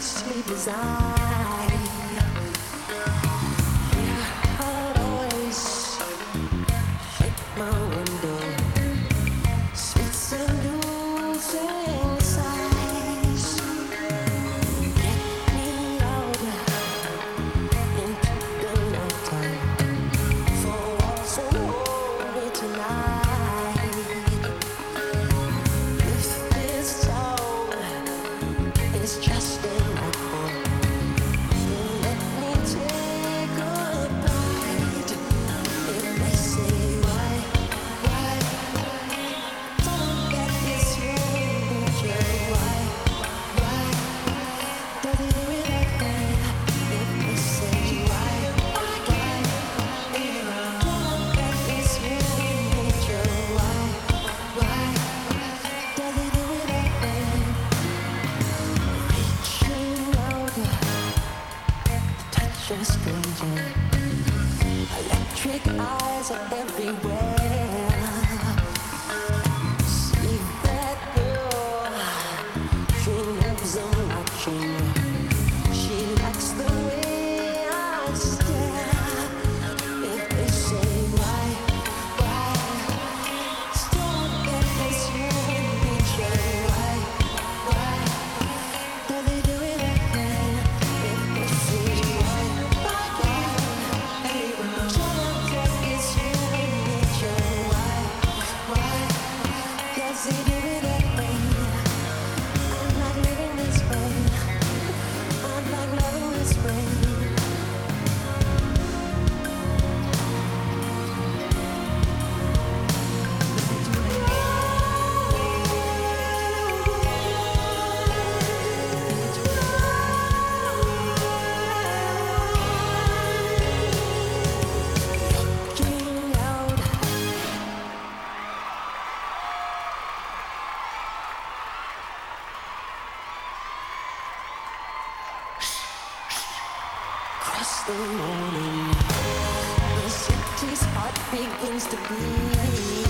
sleep as I. Your heart always shake my window. Sweet seducing sighs. Get me out into the nighttime for walks and hold me tonight. If this town is just an echo, let me take a bite. If they say why don't get this picture? Why does it do it that way? If they say why don't get this picture? Why does it do it that way? Reaching out, touch a stranger. Electric eyes are everywhere. See that girl, she knows I'm watching. She likes the way I stare. If they say why still get this human picture? Why do they do it that way? If they say why still get this human picture? Why does he do it that way? I'm not living this way. I'm not loving this way. Looking out, across the morning, the city's heart begins to beat.